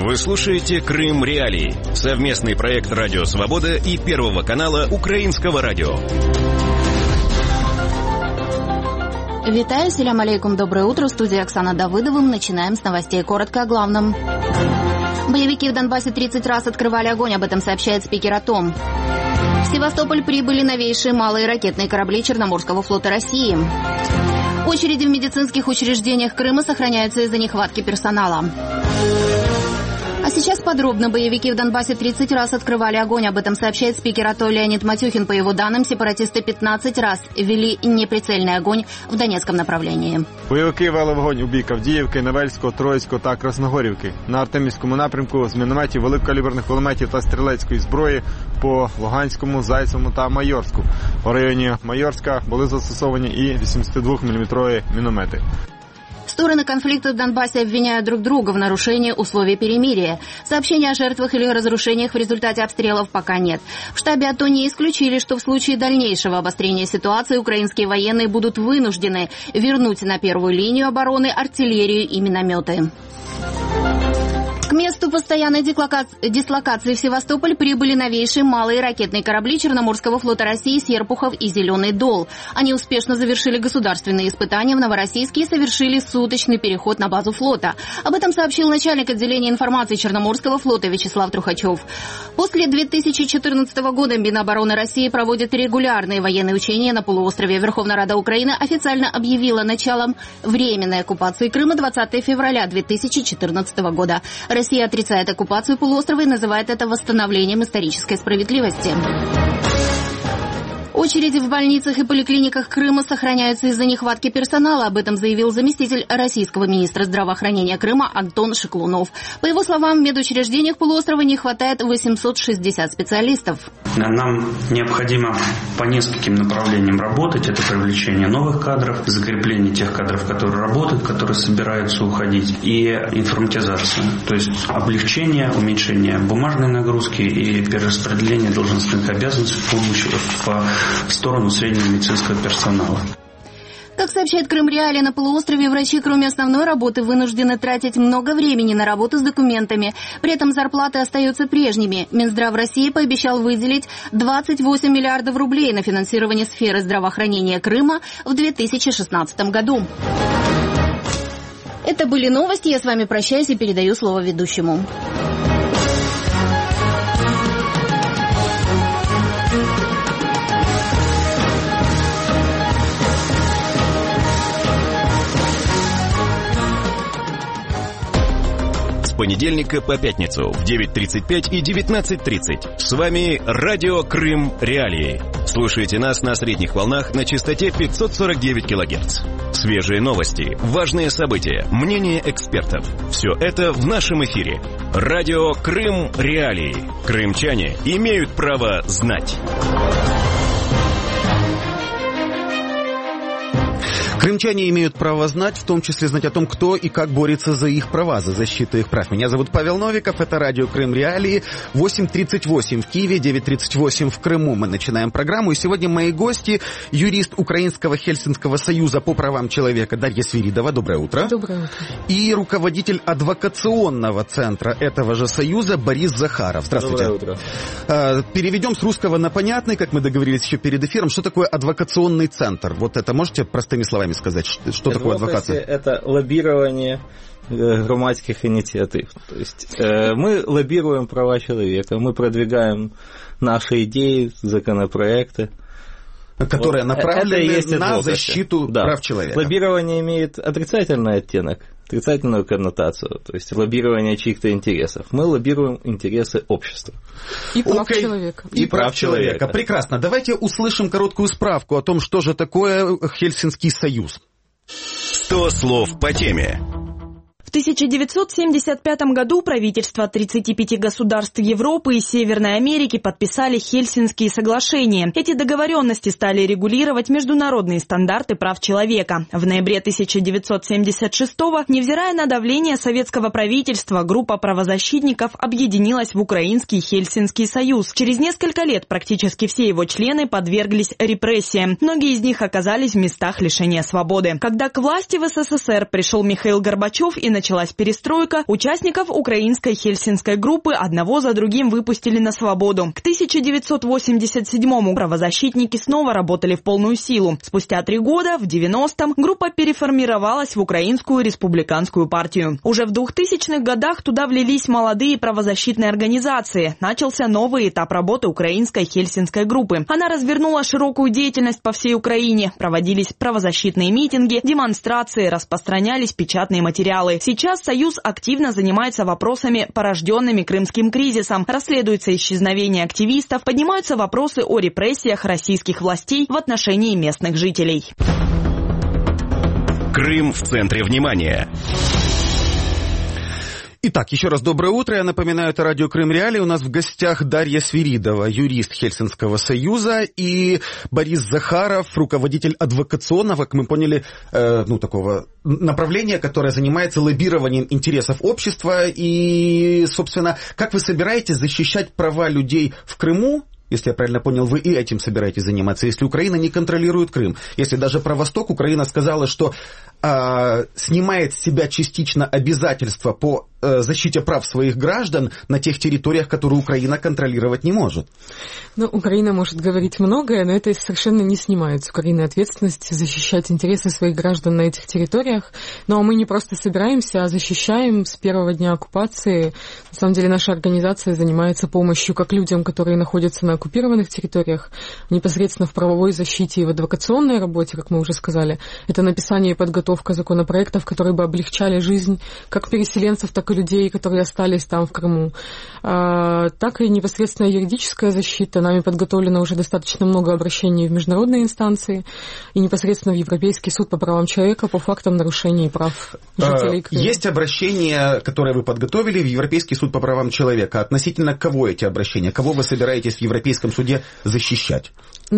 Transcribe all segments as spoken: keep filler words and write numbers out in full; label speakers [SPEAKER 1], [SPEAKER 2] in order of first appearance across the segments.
[SPEAKER 1] Вы слушаете «Крым Реалии» — совместный проект «Радио Свобода» и Первого канала Украинского радио.
[SPEAKER 2] Витаю, селям алейкум, доброе утро. В студии Оксана Давыдова. Начинаем с новостей. Коротко о главном. Боевики в Донбассе тридцать раз открывали огонь, об этом сообщает спикер АТО. В Севастополь прибыли новейшие малые ракетные корабли Черноморского флота России. Очереди в медицинских учреждениях Крыма сохраняются из-за нехватки персонала. А сейчас подробно. Боевики в Донбассе тридцать раз открывали огонь. Об этом сообщает спикер АТО Леонид Матюхин. По его данным, сепаратисты пятнадцать раз вели неприцельний огонь в Донецком направлении.
[SPEAKER 3] Бойовики вели вогонь у бік Авдіївки, Невельського, Троїцького та Красногорівки. На Артемівському напрямку з мінометів, великокаліберних кулеметів та стрілецької зброї по Луганському, Зайцевому та Майорську. У районі Майорська були застосовані і вісімдесятидвоміліметрові міномети.
[SPEAKER 2] Стороны конфликта в Донбассе обвиняют друг друга в нарушении условий перемирия. Сообщений о жертвах или разрушениях в результате обстрелов пока нет. В штабе АТО не исключили, что в случае дальнейшего обострения ситуации украинские военные будут вынуждены вернуть на первую линию обороны артиллерию и минометы. К месту постоянной дислокации в Севастополь прибыли новейшие малые ракетные корабли Черноморского флота России «Серпухов» и «Зеленый дол». Они успешно завершили государственные испытания в Новороссийске и совершили суточный переход на базу флота. Об этом сообщил начальник отделения информации Черноморского флота Вячеслав Трухачев. После две тысячи четырнадцатого года Минобороны России проводит регулярные военные учения на полуострове. Верховная Рада Украины официально объявила началом временной оккупации Крыма двадцатого февраля две тысячи четырнадцатого года. Россия отрицает оккупацию полуострова и называет это восстановлением исторической справедливости. Очереди в больницах и поликлиниках Крыма сохраняются из-за нехватки персонала. Об этом заявил заместитель российского министра здравоохранения Крыма Антон Шиклунов. По его словам, в медучреждениях полуострова не хватает восемьсот шестьдесят специалистов.
[SPEAKER 4] Нам необходимо по нескольким направлениям работать. Это привлечение новых кадров, закрепление тех кадров, которые работают, которые собираются уходить, и информатизация. То есть облегчение, уменьшение бумажной нагрузки и перераспределение должностных обязанностей в помощи в в сторону среднего медицинского персонала.
[SPEAKER 2] Как сообщает Крым Реалии, на полуострове врачи, кроме основной работы, вынуждены тратить много времени на работу с документами. При этом зарплаты остаются прежними. Минздрав России пообещал выделить двадцать восемь миллиардов рублей на финансирование сферы здравоохранения Крыма в две тысячи шестнадцатом году. Это были новости. Я с вами прощаюсь и передаю слово ведущему.
[SPEAKER 1] С понедельника по пятницу в девять тридцать пять и девятнадцать тридцать. С вами радио «Крым Реалии». Слушайте нас на средних волнах на частоте пятьсот сорок девять килогерц. Свежие новости, важные события, мнения экспертов. Все это в нашем эфире. Радио «Крым Реалии». Крымчане имеют право знать.
[SPEAKER 5] Крымчане имеют право знать, в том числе знать о том, кто и как борется за их права, за защиту их прав. Меня зовут Павел Новиков, это радио «Крым Реалии», восемь тридцать восемь в Киеве, девять тридцать восемь в Крыму. Мы начинаем программу, и сегодня мои гости — юрист Украинского Хельсинского союза по правам человека Дарья Свиридова. Доброе утро.
[SPEAKER 6] Доброе утро.
[SPEAKER 5] И руководитель адвокационного центра этого же союза Борис Захаров. Здравствуйте.
[SPEAKER 7] Доброе утро.
[SPEAKER 5] Переведем с русского на понятный, как мы договорились еще перед эфиром. Что такое адвокационный центр? Вот это можете простыми словами сказать, что такое адвокация?
[SPEAKER 7] Это лоббирование громадских инициатив. То есть э, мы лоббируем права человека, мы продвигаем наши идеи, законопроекты,
[SPEAKER 5] которые вот направлены на
[SPEAKER 7] адвокация.
[SPEAKER 5] защиту
[SPEAKER 7] да.
[SPEAKER 5] прав человека.
[SPEAKER 7] Лоббирование имеет отрицательный оттенок, отрицательную коннотацию, то есть лоббирование чьих-то интересов. Мы лоббируем интересы общества.
[SPEAKER 6] И прав
[SPEAKER 5] okay.
[SPEAKER 6] человека.
[SPEAKER 5] И, и прав, прав человека. человека. Прекрасно. Давайте услышим короткую справку о том, что же такое Хельсинский союз.
[SPEAKER 1] Сто слов по теме.
[SPEAKER 8] В тысяча девятьсот семьдесят пятом году правительства тридцати пяти государств Европы и Северной Америки подписали Хельсинские соглашения. Эти договоренности стали регулировать международные стандарты прав человека. В ноябре тысяча девятьсот семьдесят шестого, невзирая на давление советского правительства, группа правозащитников объединилась в Украинский Хельсинский союз. Через несколько лет практически все его члены подверглись репрессиям. Многие из них оказались в местах лишения свободы. Когда к власти в СССР пришел Михаил Горбачев и начал началась перестройка, участников украинской хельсинской группы одного за другим выпустили на свободу. К тысяча девятьсот восемьдесят седьмому правозащитники снова работали в полную силу. Спустя три года, в девяностом, группа переформировалась в Украинскую республиканскую партию. Уже в двухтысячных годах туда влились молодые правозащитные организации. Начался новый этап работы украинской хельсинской группы. Она развернула широкую деятельность по всей Украине. Проводились правозащитные митинги, демонстрации, распространялись печатные материалы. Сейчас Союз активно занимается вопросами, порожденными Крымским кризисом. Расследуется исчезновение активистов, поднимаются вопросы о репрессиях российских властей в отношении местных жителей.
[SPEAKER 1] Крым в центре внимания.
[SPEAKER 5] Итак, еще раз доброе утро. Я напоминаю, это радио Крым Реалии. У нас в гостях Дарья Свиридова, юрист Хельсинского союза, и Борис Захаров, руководитель адвокационного, как мы поняли, э, ну, такого направления, которое занимается лоббированием интересов общества. И, собственно, как вы собираетесь защищать права людей в Крыму? Если я правильно понял, вы и этим собираетесь заниматься, если Украина не контролирует Крым. Если даже про Восток Украина сказала, что э, снимает с себя частично обязательства по э, защите прав своих граждан на тех территориях, которые Украина контролировать не может.
[SPEAKER 6] Ну, Украина может говорить многое, но это совершенно не снимает с Украины ответственность защищать интересы своих граждан на этих территориях. Ну, а мы не просто собираемся, а защищаем с первого дня оккупации. На самом деле наша организация занимается помощью как людям, которые находятся на оккупированных территориях, непосредственно в правовой защите и в адвокационной работе, как мы уже сказали. Это написание и подготовка законопроектов, которые бы облегчали жизнь как переселенцев, так и людей, которые остались там в Крыму. А, так и непосредственно юридическая защита. Нами подготовлено уже достаточно много обращений в международные инстанции и непосредственно в Европейский суд по правам человека по фактам нарушений прав жителей Крыма.
[SPEAKER 5] Есть обращения, которые вы подготовили в Европейский суд по правам человека. Относительно кого эти обращения? Кого вы собираетесь в Европейском суде защищать?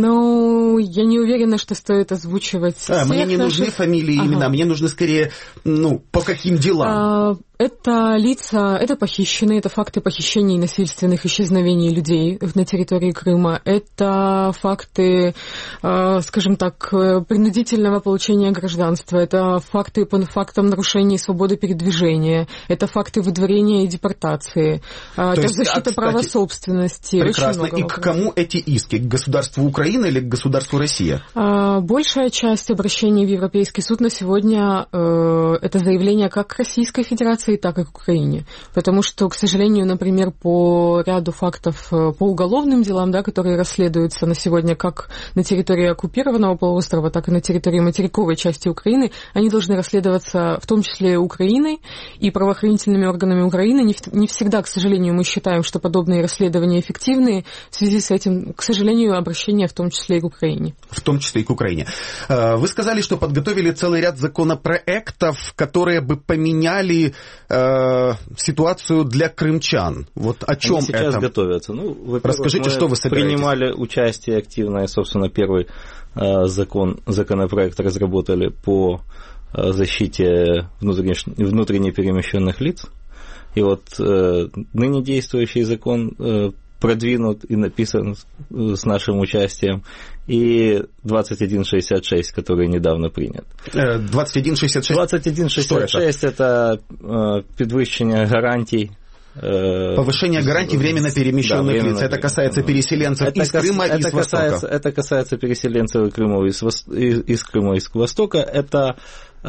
[SPEAKER 6] Ну, я не уверена, что стоит озвучивать
[SPEAKER 5] а,
[SPEAKER 6] всех
[SPEAKER 5] Мне не
[SPEAKER 6] наших...
[SPEAKER 5] нужны фамилии и имена, ага. Мне нужны скорее, ну, по каким делам?
[SPEAKER 6] А, это лица, это похищенные, это факты похищений и насильственных исчезновений людей на территории Крыма. Это факты, скажем так, принудительного получения гражданства. Это факты по фактам нарушений свободы передвижения. Это факты выдворения и депортации. То это есть, защита а, кстати, права собственности.
[SPEAKER 5] Прекрасно. И к кому эти иски? К государству Украины или к государству Россия?
[SPEAKER 6] Большая часть обращений в Европейский суд на сегодня это заявление как к Российской Федерации, так и к Украине. Потому что, к сожалению, например, по ряду фактов, по уголовным делам, да, которые расследуются на сегодня как на территории оккупированного полуострова, так и на территории материковой части Украины, они должны расследоваться в том числе Украиной и правоохранительными органами Украины. Не, не всегда, к сожалению, мы считаем, что подобные расследования эффективны. В связи с этим, к сожалению, обращения в том числе и к Украине.
[SPEAKER 5] В том числе и к Украине. Вы сказали, что подготовили целый ряд законопроектов, которые бы поменяли э, ситуацию для крымчан. Вот о чем
[SPEAKER 7] Они сейчас
[SPEAKER 5] это?
[SPEAKER 7] готовятся. Ну,
[SPEAKER 5] расскажите, что вы собираетесь?
[SPEAKER 7] Принимали участие активное, собственно, первый э, закон, законопроект разработали по э, защите внутренне, внутренне перемещенных лиц. И вот э, ныне действующий закон э, продвинут и написан с нашим участием, и двадцать один шестьдесят шесть, который недавно принят.
[SPEAKER 5] двадцать один шестьдесят шесть?
[SPEAKER 7] двадцать один шестьдесят шесть это, это підвищення гарантий.
[SPEAKER 5] Повышение гарантий временно перемещенных да, лиц. Это касается переселенцев это из Крыма и из Востока.
[SPEAKER 7] Это касается переселенцев из Крыма и из, из Крыма и из Востока. Это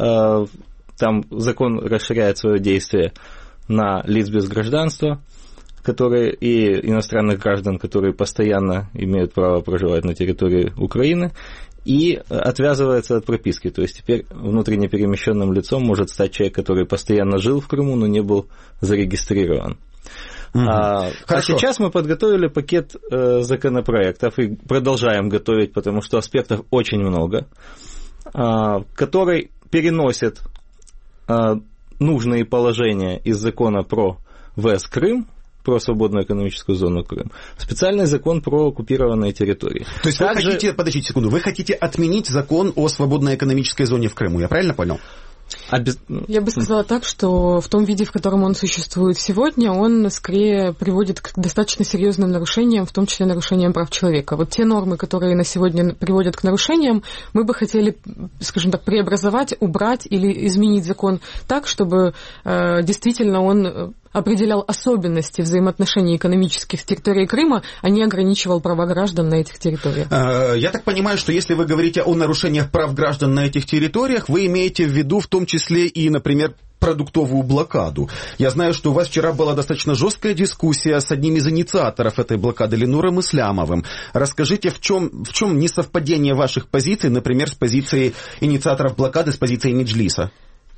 [SPEAKER 7] там закон расширяет свое действие на лиц без гражданства, которые и иностранных граждан, которые постоянно имеют право проживать на территории Украины, и отвязывается от прописки. То есть теперь внутренне перемещенным лицом может стать человек, который постоянно жил в Крыму, но не был зарегистрирован. Mm-hmm. А, а сейчас мы подготовили пакет э, законопроектов и продолжаем готовить, потому что аспектов очень много, а, который переносит а, нужные положения из закона про ВЭС Крым, про свободную экономическую зону Крым, специальный закон про оккупированные территории.
[SPEAKER 5] То есть Также... вы хотите, подождите секунду, вы хотите отменить закон о свободной экономической зоне в Крыму, я правильно понял?
[SPEAKER 7] Обез...
[SPEAKER 6] Я бы сказала так, что в том виде, в котором он существует сегодня, он скорее приводит к достаточно серьезным нарушениям, в том числе нарушениям прав человека. Вот те нормы, которые на сегодня приводят к нарушениям, мы бы хотели, скажем так, преобразовать, убрать или изменить закон так, чтобы э, действительно он определял особенности взаимоотношений экономических с территорией Крыма, а не ограничивал права граждан на этих территориях.
[SPEAKER 5] Я так понимаю, что если вы говорите о нарушениях прав граждан на этих территориях, вы имеете в виду в том числе и, например, продуктовую блокаду. Я знаю, что у вас вчера была достаточно жесткая дискуссия с одним из инициаторов этой блокады, Ленуром Ислямовым. Расскажите, в чем, в чем несовпадение ваших позиций, например, с позицией инициаторов блокады, с позицией Меджлиса?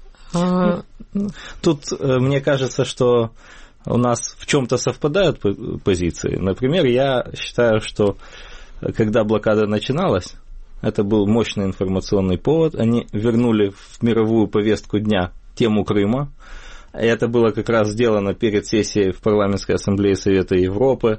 [SPEAKER 6] А...
[SPEAKER 7] Тут мне кажется, что у нас в чем-то совпадают позиции. Например, я считаю, что когда блокада начиналась, это был мощный информационный повод. Они вернули в мировую повестку дня тему Крыма. И это было как раз сделано перед сессией в Парламентской ассамблее Совета Европы,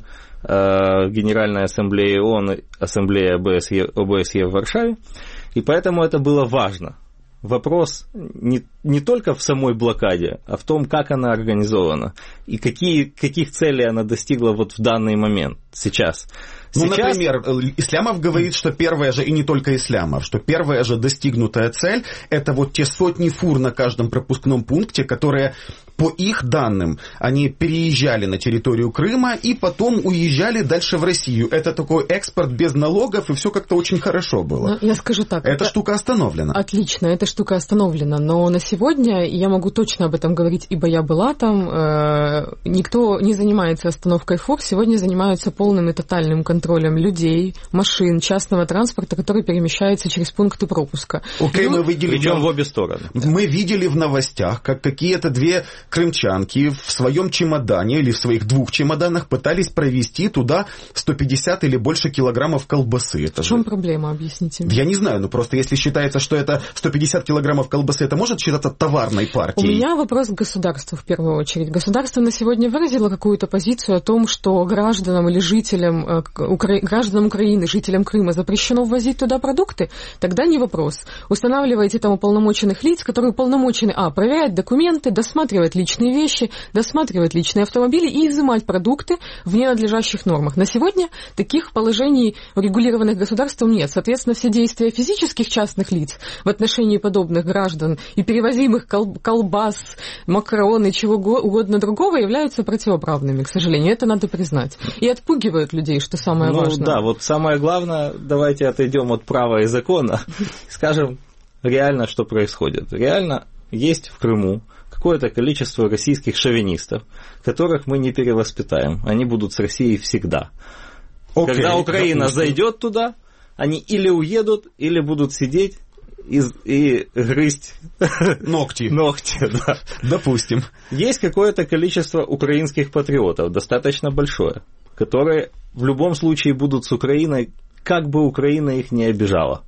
[SPEAKER 7] Генеральной ассамблее ООН, Ассамблее ОБСЕ, ОБСЕ в Варшаве. И поэтому это было важно. Вопрос не, не только в самой блокаде, а в том, как она организована и какие, каких целей она достигла вот в данный момент, сейчас.
[SPEAKER 5] Ну,
[SPEAKER 7] Сейчас...
[SPEAKER 5] например, Ислямов говорит, что первая же, и не только Ислямов, что первая же достигнутая цель – это вот те сотни фур на каждом пропускном пункте, которые, по их данным, они переезжали на территорию Крыма и потом уезжали дальше в Россию. Это такой экспорт без налогов, и все как-то очень хорошо было.
[SPEAKER 6] Я скажу так.
[SPEAKER 5] Эта
[SPEAKER 6] это...
[SPEAKER 5] штука остановлена.
[SPEAKER 6] Отлично, эта штука остановлена, но на сегодня, я могу точно об этом говорить, ибо я была там, э, никто не занимается остановкой фур, сегодня занимаются полным и тотальным контролем контролем людей, машин, частного транспорта, который перемещается через пункты пропуска.
[SPEAKER 5] Окей, okay, мы видели...
[SPEAKER 7] Причем в обе стороны.
[SPEAKER 5] Мы видели в новостях, как какие-то две крымчанки в своем чемодане или в своих двух чемоданах пытались провезти туда сто пятьдесят или больше килограммов колбасы. Это
[SPEAKER 6] в чем
[SPEAKER 5] же...
[SPEAKER 6] проблема, объясните мне?
[SPEAKER 5] Я не знаю, но просто если считается, что это сто пятьдесят килограммов колбасы, это может считаться товарной партией?
[SPEAKER 6] У меня вопрос к государству в первую очередь. Государство на сегодня выразило какую-то позицию о том, что гражданам или жителям Укра... гражданам Украины, жителям Крыма запрещено ввозить туда продукты, тогда не вопрос. Устанавливайте там уполномоченных лиц, которые уполномочены, а, проверять документы, досматривать личные вещи, досматривать личные автомобили и изымать продукты в ненадлежащих нормах. На сегодня таких положений регулированных государством нет. Соответственно, все действия физических частных лиц в отношении подобных граждан и перевозимых кол- колбас, макарон и чего угодно другого являются противоправными, к сожалению. Это надо признать. И отпугивают людей, что самое
[SPEAKER 7] ну,
[SPEAKER 6] важное.
[SPEAKER 7] Да, вот самое главное, давайте отойдем от права и закона, скажем реально, что происходит. Реально есть в Крыму какое-то количество российских шовинистов, которых мы не перевоспитаем. Они будут с Россией всегда. Okay, Когда Украина допустим. зайдет туда, они или уедут, или будут сидеть и, и грызть
[SPEAKER 5] ногти.
[SPEAKER 7] ногти да.
[SPEAKER 5] Допустим.
[SPEAKER 7] Есть какое-то количество украинских патриотов, достаточно большое, которые в любом случае будут с Украиной, как бы Украина их не обижала.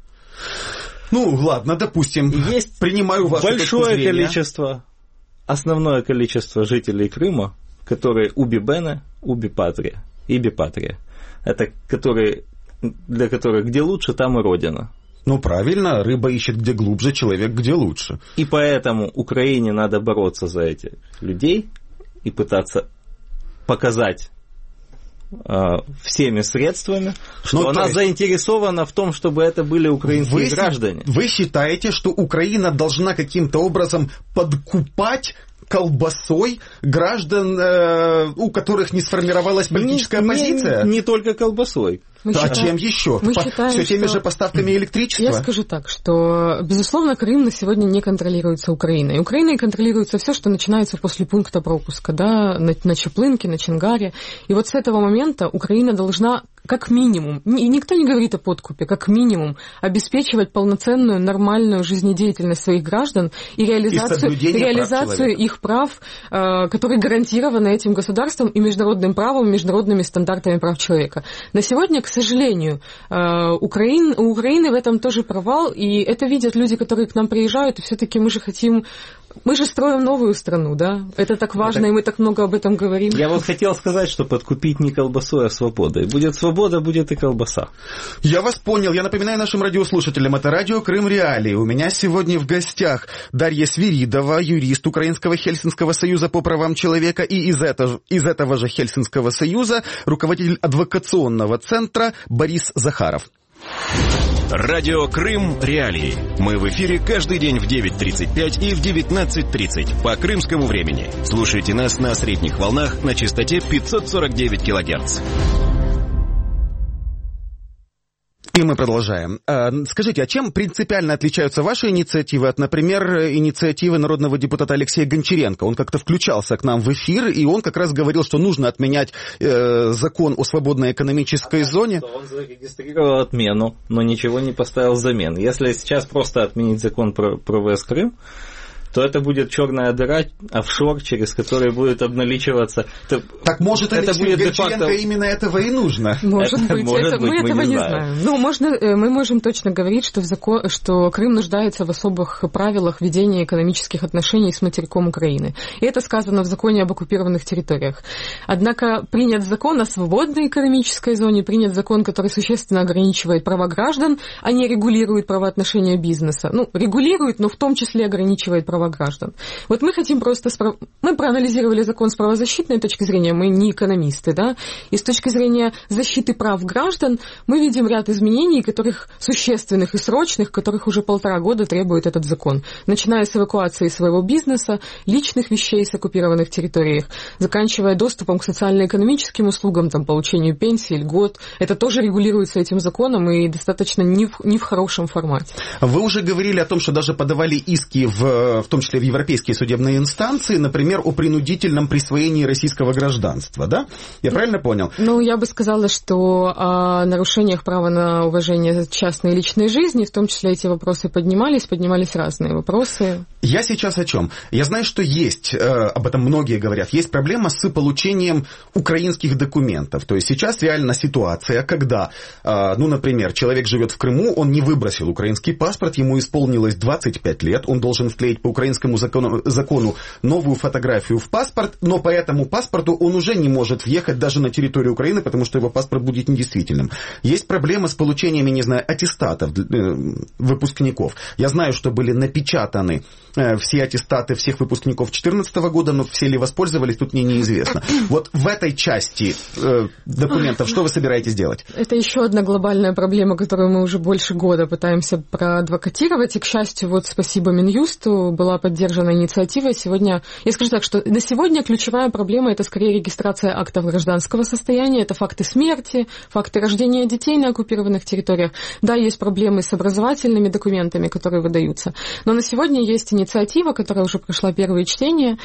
[SPEAKER 5] Ну, ладно, допустим.
[SPEAKER 7] Есть
[SPEAKER 5] принимаю вашу
[SPEAKER 7] большое количество, основное количество жителей Крыма, которые уби бене, уби патрия, иби патрия. Это которые, для которых где лучше, там и родина.
[SPEAKER 5] Ну, правильно, рыба ищет где глубже, человек где лучше.
[SPEAKER 7] И поэтому Украине надо бороться за этих людей и пытаться показать всеми средствами, что ну, она есть... заинтересована в том, чтобы это были украинские
[SPEAKER 5] вы,
[SPEAKER 7] граждане.
[SPEAKER 5] Вы считаете, что Украина должна каким-то образом подкупать колбасой граждан, э, у которых не сформировалась политическая
[SPEAKER 7] не,
[SPEAKER 5] позиция?
[SPEAKER 7] Не, не только колбасой.
[SPEAKER 6] Мы
[SPEAKER 5] а
[SPEAKER 6] считаем,
[SPEAKER 5] чем еще?
[SPEAKER 6] Мы
[SPEAKER 5] По,
[SPEAKER 6] считаем,
[SPEAKER 5] все теми
[SPEAKER 6] что...
[SPEAKER 5] же поставками электричества?
[SPEAKER 6] Я скажу так, что, безусловно, Крым на сегодня не контролируется Украиной. Украиной контролируется все, что начинается после пункта пропуска, да, на, на Чаплынке, на Чангаре. И вот с этого момента Украина должна, как минимум, и никто не говорит о подкупе, как минимум, обеспечивать полноценную, нормальную жизнедеятельность своих граждан и реализацию,
[SPEAKER 5] и
[SPEAKER 6] реализацию
[SPEAKER 5] прав
[SPEAKER 6] их прав, э, которые гарантированы этим государством и международным правом, и международными стандартами прав человека. На сегодня, к сожалению, Украин, у Украины в этом тоже провал, и это видят люди, которые к нам приезжают, и все-таки мы же хотим Мы же строим новую страну, да? Это так важно, это... и мы так много об этом говорим.
[SPEAKER 7] Я вот хотел сказать, что подкупить не колбасой, а свободой. Будет свобода, будет и колбаса.
[SPEAKER 5] Я вас понял. Я напоминаю нашим радиослушателям, это радио Крым Реалии. У меня сегодня в гостях Дарья Свиридова, юрист Украинского Хельсинского союза по правам человека, и из этого, из этого же Хельсинского союза руководитель адвокационного центра Борис Захаров.
[SPEAKER 1] Радио Крым Реалии. Мы в эфире каждый день в девять тридцать пять и в девятнадцать тридцать по крымскому времени. Слушайте нас на средних волнах на частоте пятьсот сорок девять килогерц.
[SPEAKER 5] И мы продолжаем. Скажите, а чем принципиально отличаются ваши инициативы от, например, инициативы народного депутата Алексея Гончаренко? Он как-то включался к нам в эфир, и он как раз говорил, что нужно отменять э, закон о свободной экономической зоне.
[SPEAKER 7] Он зарегистрировал отмену, но ничего не поставил взамен. Если сейчас просто отменить закон про, про ВС Крым, то это будет черная дыра, офшор, через который будет обналичиваться.
[SPEAKER 5] Это, так может, это Алексею Гончаренко именно этого и нужно?
[SPEAKER 6] Может это, быть, может это, быть, мы, мы этого не знаем. знаем. Ну, можно, мы можем точно говорить, что, в закон, что Крым нуждается в особых правилах ведения экономических отношений с материком Украины. И это сказано в законе об оккупированных территориях. Однако принят закон о свободной экономической зоне, принят закон, который существенно ограничивает права граждан, а не регулирует правоотношения бизнеса. Ну, регулирует, но в том числе ограничивает права граждан. Вот мы хотим просто... Справ... Мы проанализировали закон с правозащитной точки зрения, мы не экономисты, да, и с точки зрения защиты прав граждан мы видим ряд изменений, которых существенных и срочных, которых уже полтора года требует этот закон. Начиная с эвакуации своего бизнеса, личных вещей с оккупированных территориях, заканчивая доступом к социально-экономическим услугам, там, получению пенсии, льгот. Это тоже регулируется этим законом и достаточно не в, не в хорошем формате.
[SPEAKER 5] Вы уже говорили о том, что даже подавали иски в, в том числе в европейские судебные инстанции, например, о принудительном присвоении российского гражданства, да? Я правильно понял?
[SPEAKER 6] Ну, я бы сказала, что о нарушениях права на уважение частной и личной жизни, в том числе эти вопросы поднимались, поднимались разные вопросы.
[SPEAKER 5] Я сейчас о чем? Я знаю, что есть, об этом многие говорят, есть проблема с получением украинских документов. То есть сейчас реально ситуация, когда, ну, например, человек живет в Крыму, он не выбросил украинский паспорт, ему исполнилось двадцать пять лет, он должен вклеить по украинскому закону, закону новую фотографию в паспорт, но по этому паспорту он уже не может въехать даже на территорию Украины, потому что его паспорт будет недействительным. Есть проблема с получением, я не знаю, аттестатов выпускников. Я знаю, что были напечатаны все аттестаты всех выпускников две тысячи четырнадцатого года, но все ли воспользовались, тут мне неизвестно. Вот в этой части э, документов что вы собираетесь делать?
[SPEAKER 6] Это еще одна глобальная проблема, которую мы уже больше года пытаемся проадвокатировать, и, к счастью, вот спасибо Минюсту, была поддержана инициатива. Сегодня, я скажу так, что на сегодня ключевая проблема — это скорее регистрация актов гражданского состояния, это факты смерти, факты рождения детей на оккупированных территориях. Да, есть проблемы с образовательными документами, которые выдаются, но на сегодня есть инициатива, которая уже прошла первое чтение,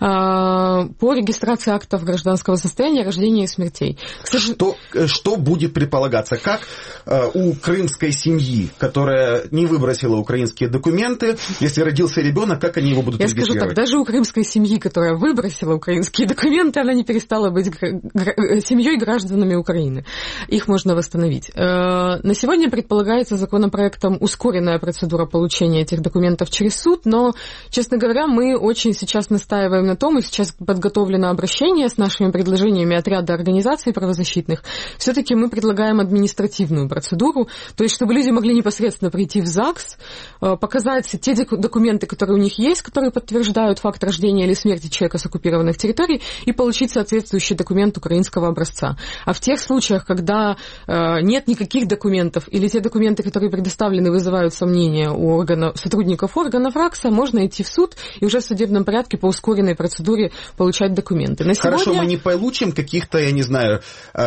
[SPEAKER 6] по регистрации актов гражданского состояния, рождения и смертей.
[SPEAKER 5] Что, что будет предполагаться? Как у крымской семьи, которая не выбросила украинские документы, если родился ребенок, как они его будут
[SPEAKER 6] Я
[SPEAKER 5] регистрировать?
[SPEAKER 6] Я скажу так, даже у крымской семьи, которая выбросила украинские документы, она не перестала быть семьей гражданами Украины. Их можно восстановить. На сегодня предполагается законопроектом ускоренная процедура получения этих документов через суд, но, честно говоря, мы очень сейчас настаиваем на том, и сейчас подготовлено обращение с нашими предложениями от ряда организаций правозащитных. Все-таки мы предлагаем административную процедуру, то есть чтобы люди могли непосредственно прийти в ЗАГС, показать те документы, которые у них есть, которые подтверждают факт рождения или смерти человека с оккупированных территорий, и получить соответствующий документ украинского образца. А в тех случаях, когда э, нет никаких документов, или те документы, которые предоставлены, вызывают сомнения у органов, сотрудников органов РАКСа, можно идти в суд и уже в судебном порядке по ускоренной процедуре получать документы. На сегодня...
[SPEAKER 5] Хорошо, мы не получим каких-то, я не знаю,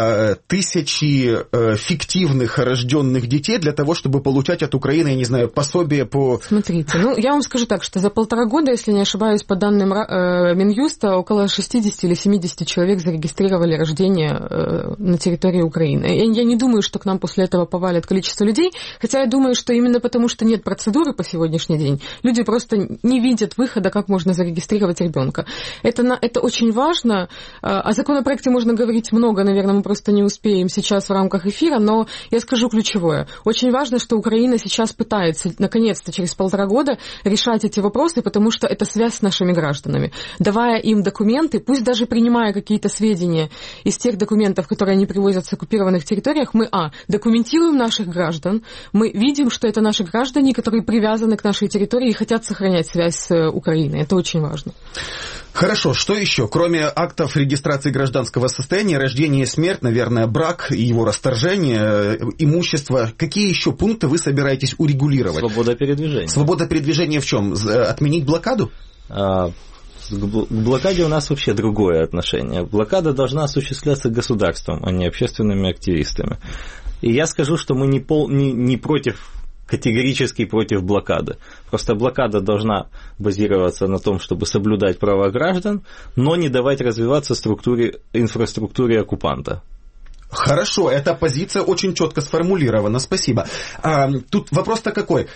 [SPEAKER 5] тысячи фиктивных рожденных детей для того, чтобы получать от Украины, я не знаю, пособие по...
[SPEAKER 6] Смотрите, ну, я вам скажу так, что за полтора года, если не ошибаюсь, по данным э, Минюста, около шестьдесят или семьдесят человек зарегистрировали рождение э, на территории Украины. Я, я не думаю, что к нам после этого повалит количество людей, хотя я думаю, что именно потому, что нет процедуры по сегодняшний день, люди просто не видят выхода, как можно зарегистрировать ребенка. Это, на, это очень важно. О законопроекте можно говорить много, наверное, мы просто не успеем сейчас в рамках эфира, но я скажу ключевое. Очень важно, что Украина сейчас пытается, наконец-то, через полтора года решать эти вопросы, потому что это связь с нашими гражданами. Давая им документы, пусть даже принимая какие-то сведения из тех документов, которые они привозят с оккупированных территориях, мы, а, документируем наших граждан, мы видим, что это наши граждане, которые привязаны к нашей территории и хотят сохранять связь с Украиной. Это очень важно.
[SPEAKER 5] Хорошо, что еще? Кроме актов регистрации гражданского состояния, рождение, смерть, наверное, брак и его расторжение, имущество, какие еще пункты вы собираетесь урегулировать?
[SPEAKER 7] Свобода передвижения.
[SPEAKER 5] Свобода передвижения в чем? Отменить блокаду?
[SPEAKER 7] А, к блокаде у нас вообще другое отношение. Блокада должна осуществляться государством, а не общественными активистами. И я скажу, что мы не, пол, не, не против... категорически против блокады. Просто блокада должна базироваться на том, чтобы соблюдать права граждан, но не давать развиваться структуре, инфраструктуре оккупанта.
[SPEAKER 5] Хорошо, эта позиция очень четко сформулирована, спасибо. А, тут вопрос-то какой?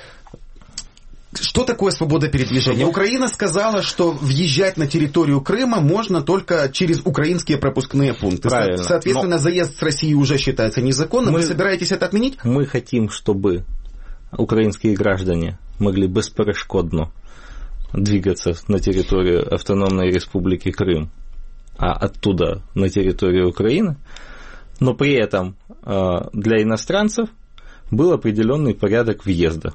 [SPEAKER 5] Что такое свобода передвижения? Украина сказала, что въезжать на территорию Крыма можно только через украинские пропускные пункты.
[SPEAKER 7] Правильно.
[SPEAKER 5] Соответственно, но... заезд с России уже считается незаконным. Мы... Вы собираетесь это отменить?
[SPEAKER 7] Мы хотим, чтобы украинские граждане могли бесперешкодно двигаться на территорию Автономной Республики Крым, а оттуда на территорию Украины, но при этом для иностранцев был определенный порядок въезда.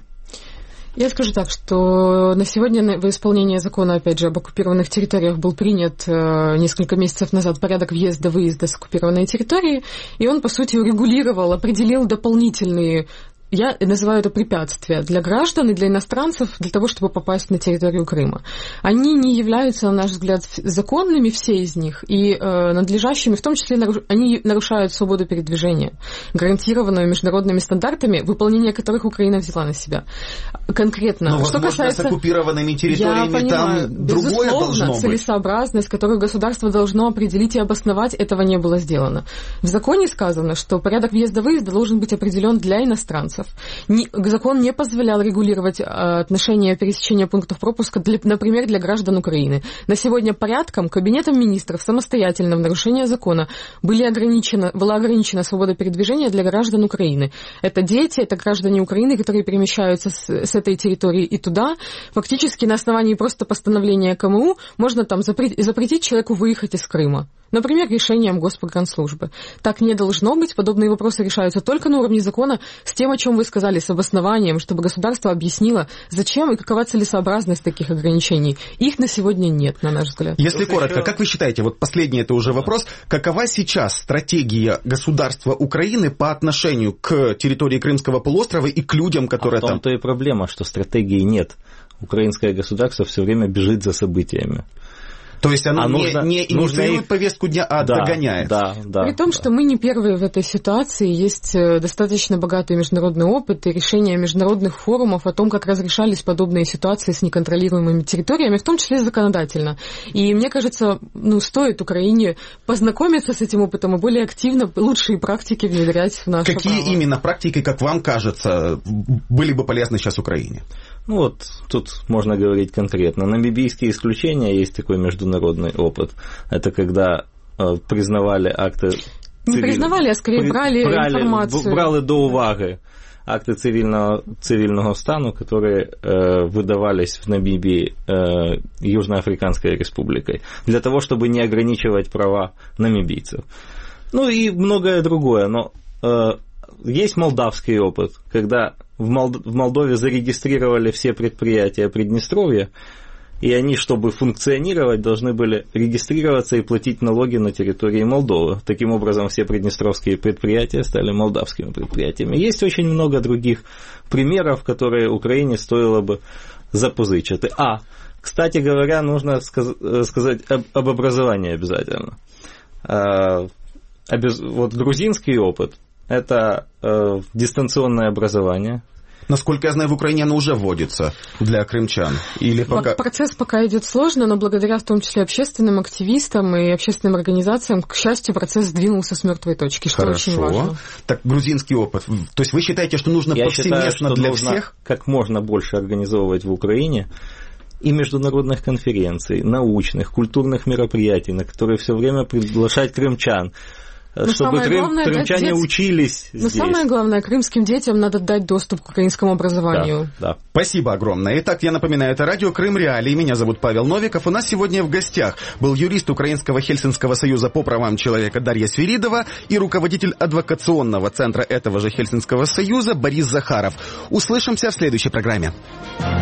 [SPEAKER 6] Я скажу так, что на сегодня в исполнение закона, опять же, об оккупированных территориях был принят несколько месяцев назад порядок въезда-выезда с оккупированной территории, и он, по сути, урегулировал, определил дополнительные... Я называю это препятствия для граждан и для иностранцев для того, чтобы попасть на территорию Крыма. Они не являются, на наш взгляд, законными, все из них, и э, надлежащими, в том числе наруш... они нарушают свободу передвижения, гарантированную международными стандартами, выполнение которых Украина взяла на себя. Конкретно.
[SPEAKER 5] Но,
[SPEAKER 6] что
[SPEAKER 5] возможно,
[SPEAKER 6] касается...
[SPEAKER 5] с оккупированными территориями
[SPEAKER 6] Я понимаю,
[SPEAKER 5] там другое должно быть.
[SPEAKER 6] Целесообразность, которую государство должно определить и обосновать, этого не было сделано. В законе сказано, что порядок въезда-выезда должен быть определен для иностранцев. Не, закон не позволял регулировать э, отношения пересечения пунктов пропуска, для, например, для граждан Украины. На сегодня порядком Кабинетом министров самостоятельно в нарушение закона были ограничено, была ограничена свобода передвижения для граждан Украины. Это дети, это граждане Украины, которые перемещаются с, с этой территории и туда. Фактически на основании просто постановления КМУ можно там запретить, запретить человеку выехать из Крыма. Например, решением Госпогранслужбы. Так не должно быть. Подобные вопросы решаются только на уровне закона с тем, о чем вы сказали, с обоснованием, чтобы государство объяснило, зачем и какова целесообразность таких ограничений. Их на сегодня нет, на наш взгляд.
[SPEAKER 5] Если коротко, как вы считаете, вот последний это уже вопрос, какова сейчас стратегия государства Украины по отношению к территории Крымского полуострова и к людям, которые там?
[SPEAKER 7] А в том-то и проблема, что стратегии нет. Украинское государство все время бежит за событиями.
[SPEAKER 5] То есть оно
[SPEAKER 7] а
[SPEAKER 5] не,
[SPEAKER 7] нужно,
[SPEAKER 5] не инициирует
[SPEAKER 7] их...
[SPEAKER 5] повестку дня, а
[SPEAKER 7] да,
[SPEAKER 5] догоняет.
[SPEAKER 7] Да, да,
[SPEAKER 6] При том,
[SPEAKER 7] да.
[SPEAKER 6] что мы не первые в этой ситуации, есть достаточно богатый международный опыт и решения международных форумов о том, как разрешались подобные ситуации с неконтролируемыми территориями, в том числе законодательно. И мне кажется, ну, стоит Украине познакомиться с этим опытом и более активно лучшие практики внедрять в наше
[SPEAKER 5] Какие
[SPEAKER 6] право.
[SPEAKER 5] именно практики, как вам кажется, были бы полезны сейчас Украине?
[SPEAKER 7] Ну вот, тут можно говорить конкретно. Намибийские исключения, есть такой международный опыт. Это когда э, признавали акты...
[SPEAKER 6] Не
[SPEAKER 7] цивиль...
[SPEAKER 6] признавали, а скорее брали, брали информацию.
[SPEAKER 7] Брали до уваги акты цивильного, цивильного стану, которые э, выдавались в Намибии э, Южноафриканской республикой, для того, чтобы не ограничивать права намибийцев. Ну и многое другое, но э, есть молдавский опыт, когда в, Молд... в Молдове зарегистрировали все предприятия Приднестровья, и они, чтобы функционировать, должны были регистрироваться и платить налоги на территории Молдовы. Таким образом, все приднестровские предприятия стали молдавскими предприятиями. Есть очень много других примеров, которые Украине стоило бы запозычить. А, кстати говоря, нужно сказ- сказать об, об образовании обязательно. А, обез... Вот грузинский опыт – это э, дистанционное образование.
[SPEAKER 5] Насколько я знаю, в Украине оно уже вводится для крымчан. Или пока...
[SPEAKER 6] Процесс пока идет сложно, но благодаря в том числе общественным активистам и общественным организациям, к счастью, процесс сдвинулся с мертвой точки, что
[SPEAKER 5] Хорошо.
[SPEAKER 6] Очень важно.
[SPEAKER 5] Так, грузинский опыт. То есть вы считаете, что нужно
[SPEAKER 7] Я
[SPEAKER 5] повсеместно
[SPEAKER 7] считаю, что
[SPEAKER 5] для
[SPEAKER 7] нужно
[SPEAKER 5] всех?
[SPEAKER 7] Как можно больше организовывать в Украине и международных конференций, научных, культурных мероприятий, на которые все время приглашать крымчан. Но чтобы крым, главное, крымчане дет... учились
[SPEAKER 6] Но
[SPEAKER 7] здесь.
[SPEAKER 6] самое главное, крымским детям надо дать доступ к украинскому образованию.
[SPEAKER 7] Да, да.
[SPEAKER 5] Спасибо огромное. Итак, я напоминаю, это радио Крым Реалии. Меня зовут Павел Новиков. У нас сегодня в гостях был юрист Украинского Хельсинского союза по правам человека Дарья Свиридова и руководитель адвокационного центра этого же Хельсинского союза Борис Захаров. Услышимся в следующей программе.